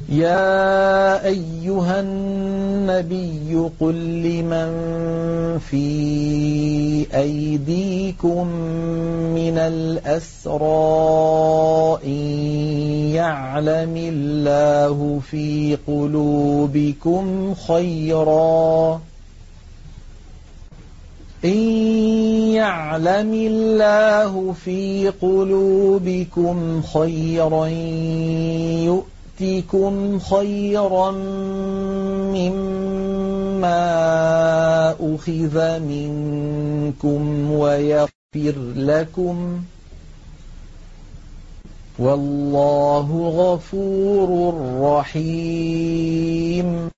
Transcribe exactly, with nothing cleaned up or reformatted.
يا أيها النبي قل لمن في أيديكم من الأسرى إن يعلم الله في قلوبكم خيرا إن يعلم الله في قلوبكم خيرا يؤتكم خيرا مما أخذ منكم ويغفر لكم والله غفور رحيم.